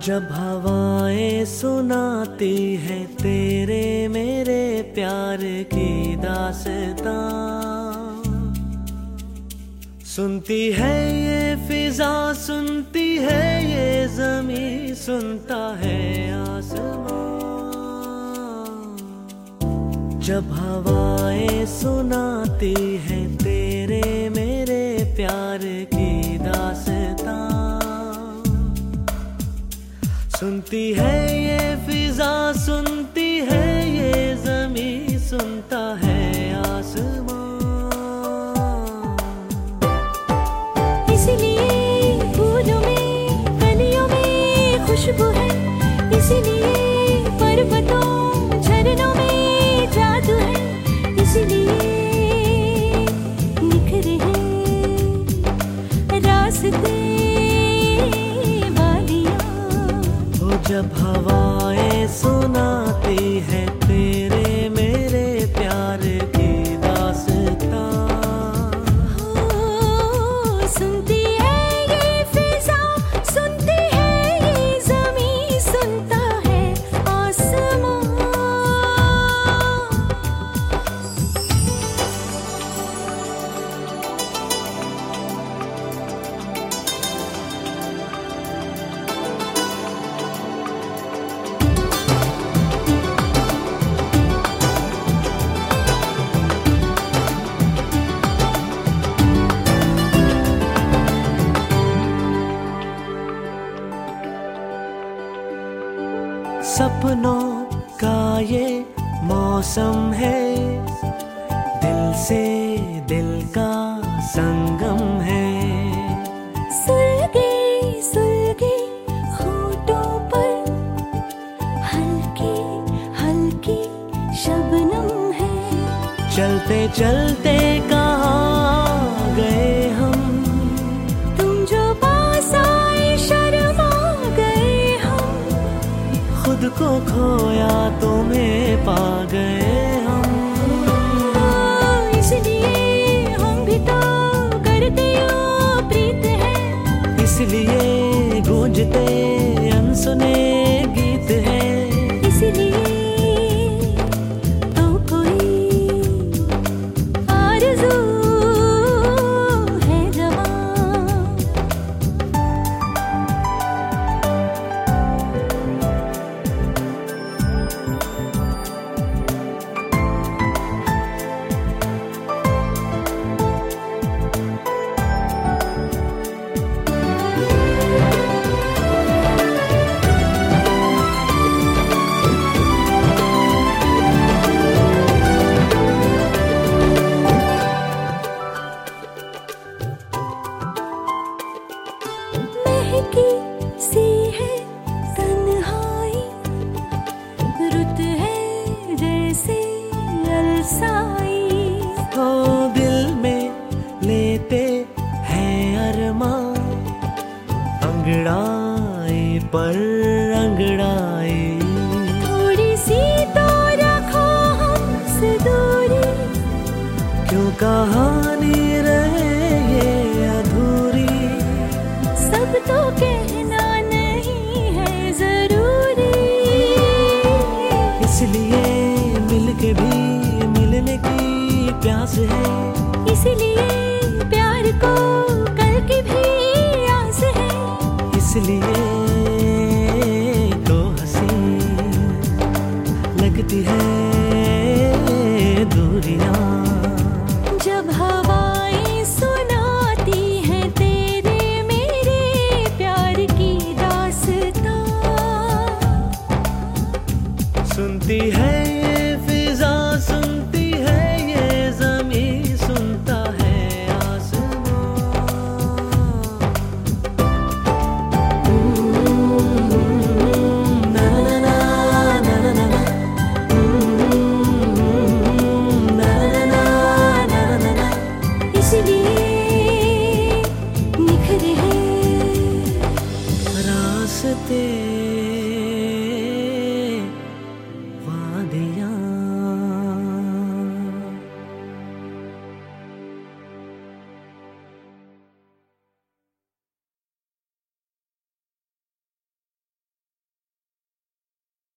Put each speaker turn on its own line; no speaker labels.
जब हवाएं सुनाती है तेरे मेरे प्यार की दास्तां, सुनती है ये फिजा, सुनती है ये ज़मीं, सुनता है आसमां। जब हवाएं सुनाती है तेरे मेरे प्यार की दास्तां, सुनती है ये फिजा, सुनती है ये ज़मीं, सुनता है आसमां।
इसलिए फूलों में कलियों में खुशबू है, इसलिए पर्वतों झरनों में जादू है, इसलिए निखरे हैं रास्ते वादियां।
जब हवाएं सुनाती है तेरे मेरे प्यार की दास्तां,
सुनती है ये फिजा, सुनती है ये ज़मीं, सुनता है आसमां।
सपनों का ये मौसम है, दिल से दिल का संगम है।
सुलगे सुलगे होठों पर हल्की हल्की शबनम है।
चलते चलते कहाँ गए हम,
तुम जो पास आए शर्मा गए हम।
खुद को खोया तुम्हें पा गए हम।
इसलिए हम भी तो करते यूं प्रीत है,
इसलिए गूंजते अनसुने गीत है।
इसलिए तो कोई आरज़ू है जवां। महकी सी है तन्हाई, रुत है जैसे अलसाई।
हो दिल में लेते हैं अरमां, अंगड़ाई पर अंगड़ाई।
थोड़ी सी तो रखो हमसे दूरी,
क्यों कहानी रहे ये अधूरी।
सब तो कहना नहीं है जरूरी।
इसलिए मिलके भी मिलने की प्यास है,
इसलिए प्यार को कल की भी आस है।
इसलिए तो हंसी लगती है दूरियां।
जब हवाएं सुनाती हैं तेरे मेरे प्यार की दास्तां,
सुनती है ये फिजा, सुनती है ये ज़मीं, सुनता है आसमां। ना ना ना ना ना ना ना, ना ना ना ना ना।
इसलिए निखरे हैं
रास्ते